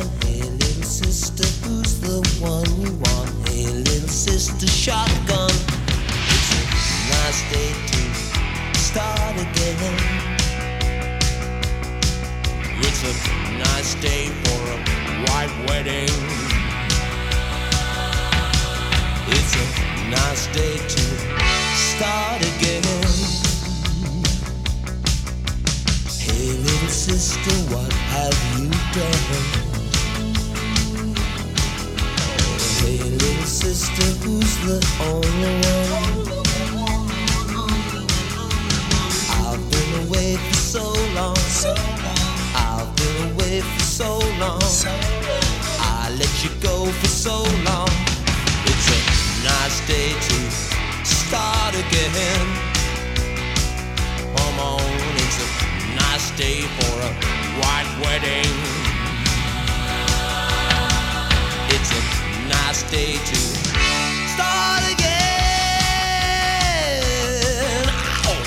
Hey little sister, who's the one you want? Hey little sister, shotgun. It's a nice day to start again. It's a nice day for a white wedding. It's a nice day to start again. Hey little sister, what have you done? Hey little sister, who's the only one? I've been away for so long. I've been away for so long. I let you go for so long. It's a nice day to start again. Come on, it's a nice day for a white wedding. It's a nice day to start again. Ow.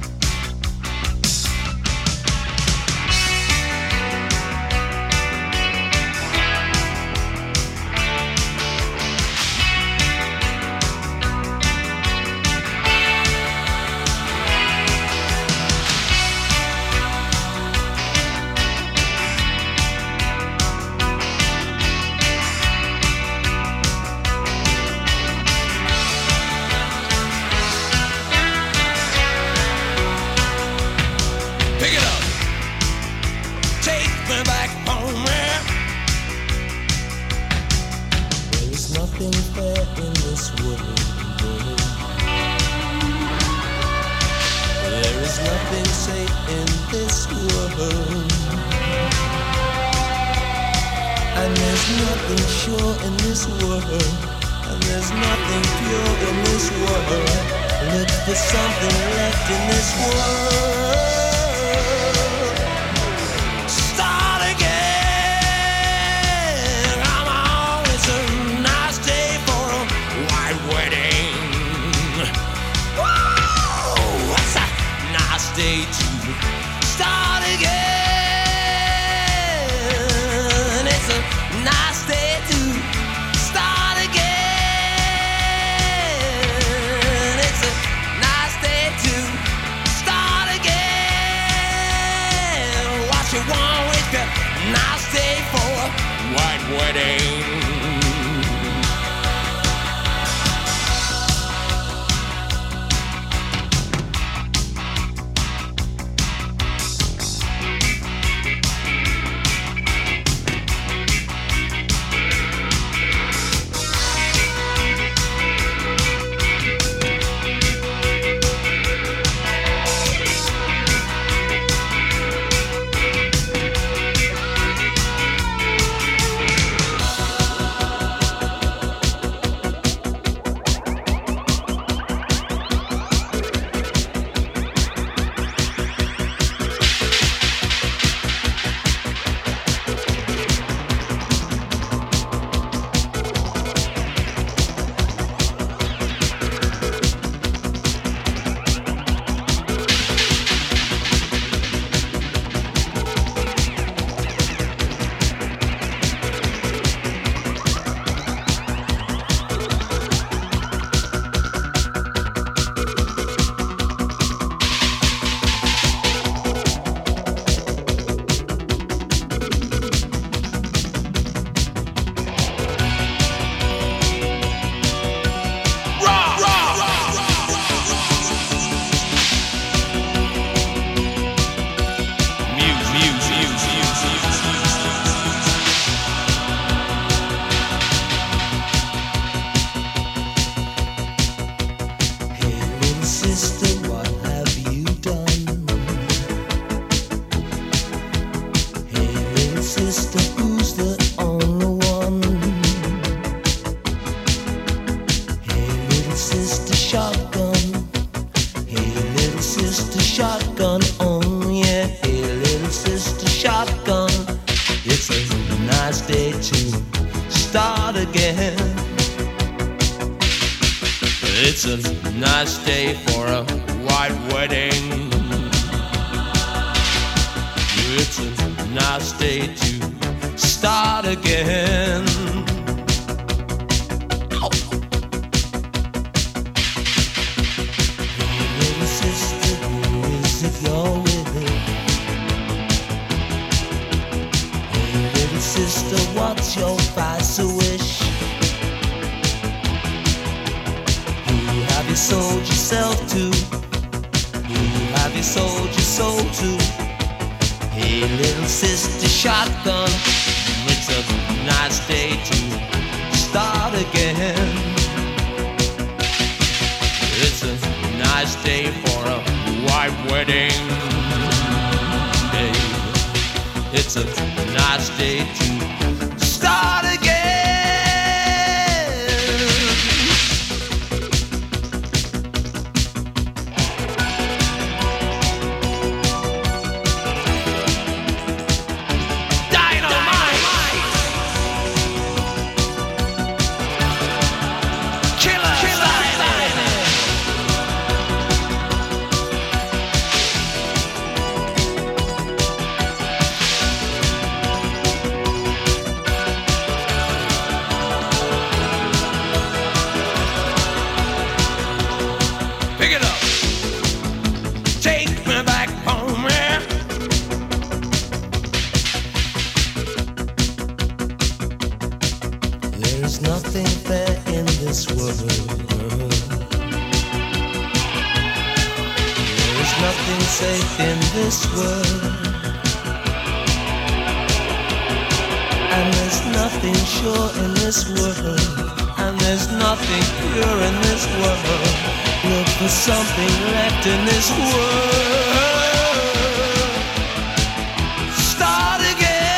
Pick it up, take me back home, man. There is nothing fair in this world. There is nothing safe in this world. And there's nothing sure in this world. And there's nothing pure in this world. Look for something left in this world. Start again. Come on, it's a nice day for a white wedding. Whoa, it's a nice day to start again. It's a nice day to start again. It's a nice day to start again. What you want with a nice day for a white wedding. It's a nice day for a white wedding. It's a nice day to start start again. Oh. Hey, little sister, who is it you're with? Hey, little sister, what's your vice wish? Who have you sold yourself to? Who have you sold your soul to? Hey, little sister shotgun, it's a nice day to start again. It's a nice day for a white wedding day. It's a nice day to start again. Pick it up. Take me back home, yeah. There's nothing fair in this world. There's nothing safe in this world. And there's nothing sure in this world. And there's nothing pure in this world. Look for something left in this world. Start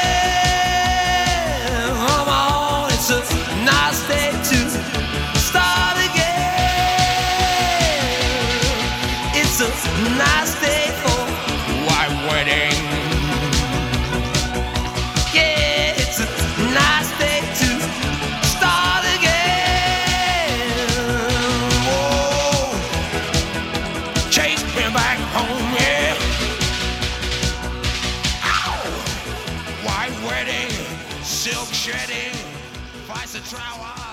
again. Come on, it's a nice day to start again. It's a nice day for white wedding. Yeah, it's a nice day to start again. Whoa. Chase me back home, yeah. Ow. White wedding, silk shedding, vice a trowel.